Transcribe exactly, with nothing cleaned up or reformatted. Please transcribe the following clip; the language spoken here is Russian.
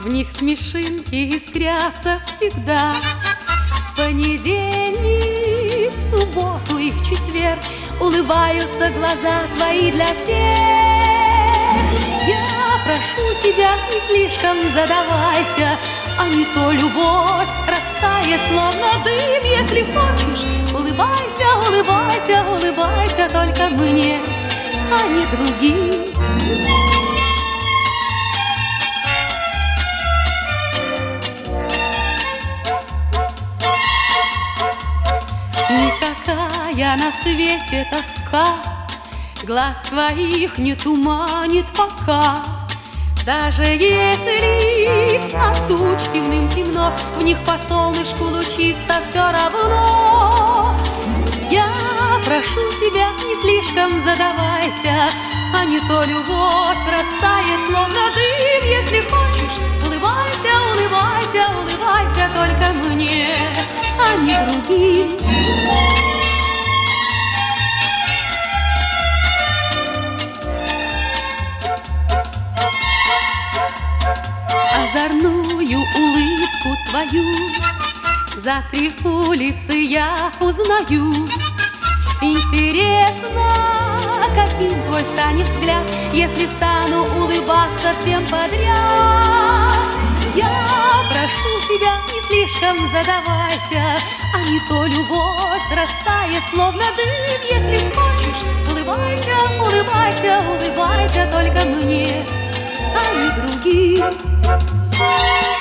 В них смешинки искрятся всегда. В понедельник, в субботу и в четверг улыбаются глаза твои для всех. Я прошу тебя, не слишком задавайся, а не то любовь растает, словно дым. Если хочешь, улыбайся, улыбайся, улыбайся только мне, а не другим. Никакая на свете тоска глаз твоих не туманит пока. Даже если от туч темным темно, в них по солнышку лучится все равно. Я прошу тебя, не слишком задавайся, а не то любовь растает, словно дым. Если хочешь, улыбайся, улыбайся, улыбайся только мне, а не другим. Озорную улыбку твою за три улицы я узнаю. Интересно, каким твой станет взгляд, если стану улыбаться всем подряд. Я прошу тебя, не слишком задавайся, а не то любовь растает, словно дым. Если хочешь, улыбайся, улыбайся, улыбайся только мне, а не другим.